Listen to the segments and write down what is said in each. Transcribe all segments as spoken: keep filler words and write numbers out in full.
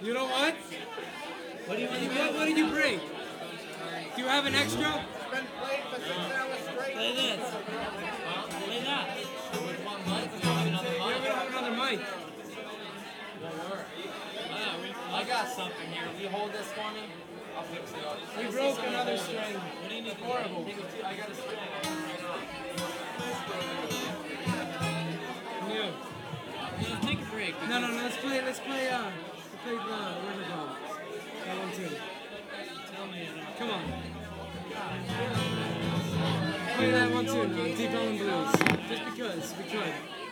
You know what? What, do you, what, what did you break? Do you have an extra? Play this. Play that. Yeah, we don't have another mic. I got something here. Will you hold this for me? I'll fix it up. We broke another string. What do you need? Horrible. I got a string. New. Let's take a break. No, no, no. Let's play. Let's play. Uh, let's play. Uh, where's it called? That one too. Tell me. Come on. Play that one too. No, Deep Ellum Blues. Just because we could.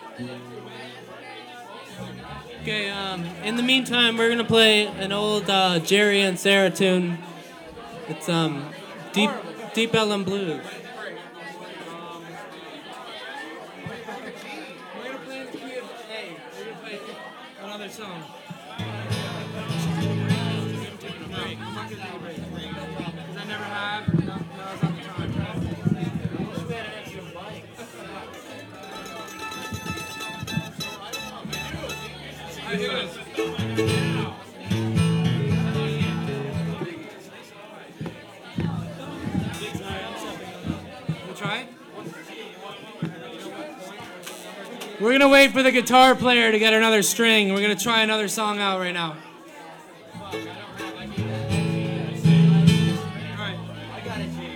Okay, um, in the meantime, we're gonna play an old uh, Jerry and Sarah tune. It's um, Deep Deep Ellum Blues. We're gonna play in the key of A. We're gonna play another song. No, I'm not gonna take a break. Because I never have. No, now's not the time. I do this. We'll try. We're gonna wait for the guitar player to get another string. We're gonna try another song out right now. All right.